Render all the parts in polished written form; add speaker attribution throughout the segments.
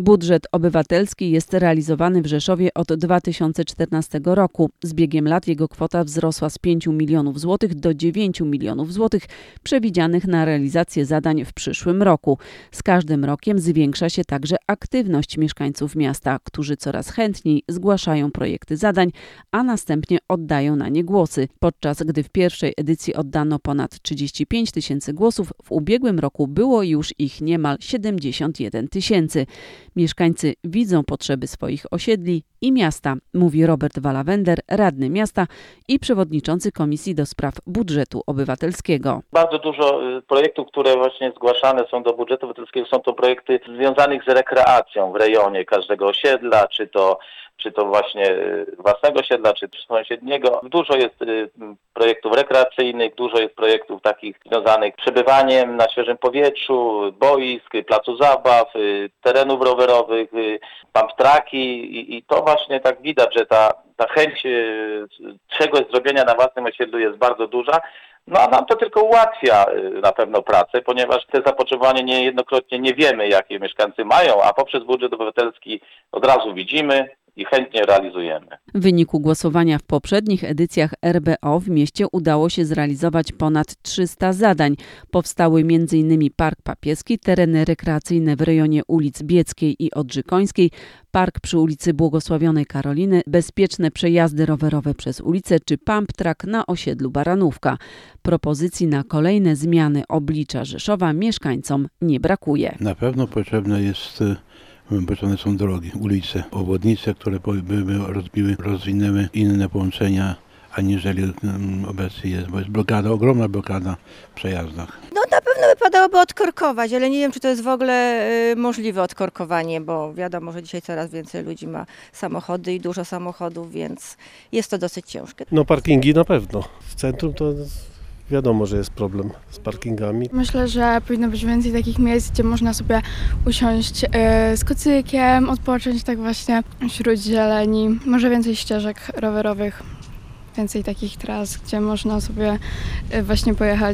Speaker 1: Budżet obywatelski jest realizowany w Rzeszowie od 2014 roku. Z biegiem lat jego kwota wzrosła z 5 milionów złotych do 9 milionów złotych przewidzianych na realizację zadań w przyszłym roku. Z każdym rokiem zwiększa się także aktywność mieszkańców miasta, którzy coraz chętniej zgłaszają projekty zadań, a następnie oddają na nie głosy. Podczas gdy w pierwszej edycji oddano ponad 35 tysięcy głosów, w ubiegłym roku było już ich niemal 71 tysięcy. Mieszkańcy widzą potrzeby swoich osiedli i miasta, mówi Robert Walawender, radny miasta i przewodniczący Komisji do Spraw Budżetu Obywatelskiego.
Speaker 2: Bardzo dużo projektów, które właśnie zgłaszane są do budżetu obywatelskiego, są to projekty związanych z rekreacją w rejonie każdego osiedla, czy to właśnie własnego osiedla, czy sąsiedniego. Dużo jest projektów rekreacyjnych, dużo jest projektów takich związanych z przebywaniem na świeżym powietrzu, boisk, placu zabaw, terenów rowerowych, pump tracki i to właśnie tak widać, że ta chęć czegoś zrobienia na własnym osiedlu jest bardzo duża. No a nam to tylko ułatwia na pewno pracę, ponieważ te zapotrzebowanie niejednokrotnie nie wiemy, jakie mieszkańcy mają, a poprzez budżet obywatelski od razu widzimy i chętnie realizujemy.
Speaker 1: W wyniku głosowania w poprzednich edycjach RBO w mieście udało się zrealizować ponad 300 zadań. Powstały m.in. Park Papieski, tereny rekreacyjne w rejonie ulic Bieckiej i Odrzykońskiej, park przy ulicy Błogosławionej Karoliny, bezpieczne przejazdy rowerowe przez ulicę czy pump track na osiedlu Baranówka. Propozycji na kolejne zmiany oblicza Rzeszowa mieszkańcom nie brakuje.
Speaker 3: Na pewno potrzebne jest potrzebne są drogi, ulice, obwodnice, które rozwinęły inne połączenia, aniżeli obecnie jest, bo jest blokada, ogromna blokada w przejazdach.
Speaker 4: No na pewno wypadałoby odkorkować, ale nie wiem, czy to jest w ogóle możliwe odkorkowanie, bo wiadomo, że dzisiaj coraz więcej ludzi ma samochody i dużo samochodów, więc jest to dosyć ciężkie.
Speaker 5: No parkingi na pewno. W centrum to wiadomo, że jest problem z parkingami.
Speaker 6: Myślę, że powinno być więcej takich miejsc, gdzie można sobie usiąść z kocykiem, odpocząć tak właśnie wśród zieleni. Może więcej ścieżek rowerowych, więcej takich tras, gdzie można sobie właśnie pojechać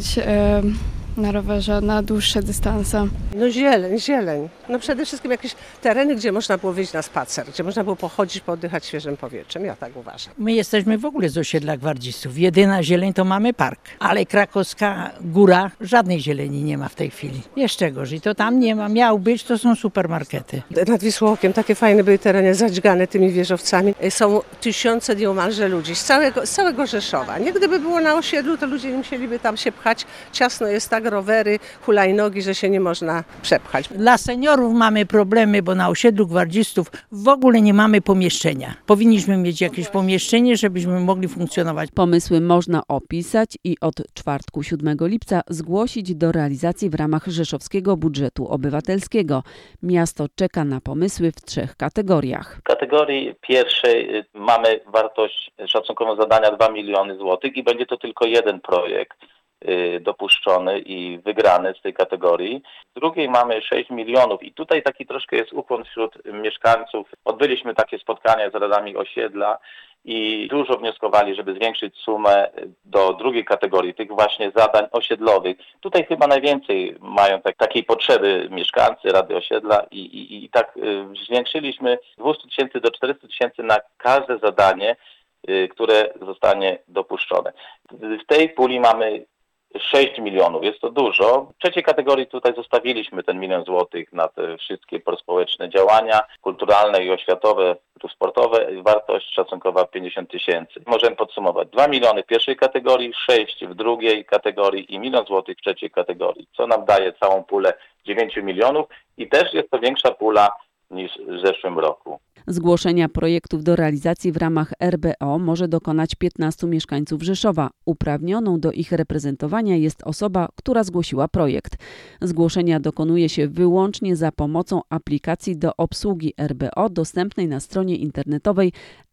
Speaker 6: na rowerze na dłuższe dystanse.
Speaker 7: No zieleń. No przede wszystkim jakieś tereny, gdzie można było wyjść na spacer, gdzie można było pochodzić, pooddychać świeżym powietrzem. Ja tak uważam.
Speaker 8: My jesteśmy w ogóle z osiedla gwardzistów. Jedyna zieleń to mamy park, ale Krakowska Góra żadnej zieleni nie ma w tej chwili. Jeszcze gorzej, to tam nie ma. Miał być, to są supermarkety.
Speaker 7: Nad Wisłokiem takie fajne były tereny zadźgane tymi wieżowcami. Są tysiące nieomalże ludzi z całego Rzeszowa. Nie gdyby było na osiedlu, to ludzie nie musieliby tam się pchać. Ciasno jest tak, rowery, hulajnogi, że się nie można przepchać.
Speaker 8: Dla seniorów mamy problemy, bo na osiedlu gwardzistów w ogóle nie mamy pomieszczenia. Powinniśmy mieć jakieś pomieszczenie, żebyśmy mogli funkcjonować.
Speaker 1: Pomysły można opisać i od czwartku 7 lipca zgłosić do realizacji w ramach Rzeszowskiego Budżetu Obywatelskiego. Miasto czeka na pomysły w 3 kategoriach.
Speaker 2: W kategorii pierwszej mamy wartość szacunkową zadania 2 miliony złotych i będzie to tylko jeden projekt dopuszczony i wygrany z tej kategorii. W drugiej mamy 6 milionów i tutaj taki troszkę jest ukłon wśród mieszkańców. Odbyliśmy takie spotkania z radami osiedla i dużo wnioskowali, żeby zwiększyć sumę do drugiej kategorii, tych właśnie zadań osiedlowych. Tutaj chyba najwięcej mają takiej potrzeby mieszkańcy rady osiedla i tak zwiększyliśmy z 200 tysięcy do 400 tysięcy na każde zadanie, które zostanie dopuszczone. W tej puli mamy 6 milionów, jest to dużo. W trzeciej kategorii tutaj zostawiliśmy ten 1 milion złotych na te wszystkie prospołeczne działania kulturalne i oświatowe, sportowe. Wartość szacunkowa 50 tysięcy. Możemy podsumować 2 miliony w pierwszej kategorii, 6 w drugiej kategorii i 1 milion złotych w trzeciej kategorii, co nam daje całą pulę 9 milionów i też jest to większa pula niż w zeszłym roku.
Speaker 1: Zgłoszenia projektów do realizacji w ramach RBO może dokonać 15 mieszkańców Rzeszowa. Uprawnioną do ich reprezentowania jest osoba, która zgłosiła projekt. Zgłoszenia dokonuje się wyłącznie za pomocą aplikacji do obsługi RBO dostępnej na stronie internetowej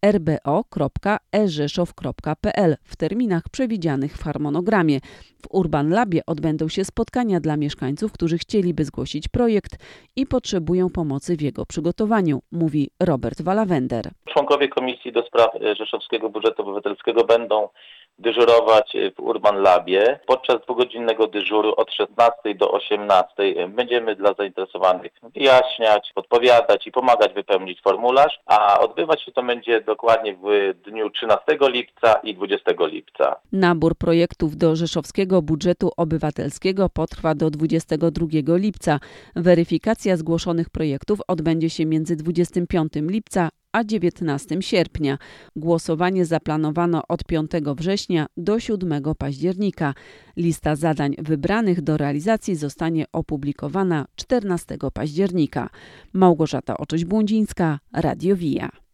Speaker 1: rbo.erzeszow.pl w terminach przewidzianych w harmonogramie. W Urban Labie odbędą się spotkania dla mieszkańców, którzy chcieliby zgłosić projekt i potrzebują pomocy w jego przygotowaniu, mówi Robert Walawender.
Speaker 2: Członkowie Komisji do Spraw Rzeszowskiego Budżetu Obywatelskiego będą dyżurować w Urban Labie. Podczas 2-godzinnego dyżuru od 16 do 18 będziemy dla zainteresowanych wyjaśniać, podpowiadać i pomagać wypełnić formularz, a odbywać się to będzie dokładnie w dniu 13 lipca i 20 lipca.
Speaker 1: Nabór projektów do Rzeszowskiego Budżetu Obywatelskiego potrwa do 22 lipca. Weryfikacja zgłoszonych projektów odbędzie się między 25 lipca a 19 sierpnia. Głosowanie zaplanowano od 5 września do 7 października. Lista zadań wybranych do realizacji zostanie opublikowana 14 października. Małgorzata Oczyś-Błądzińska, Radio WIA.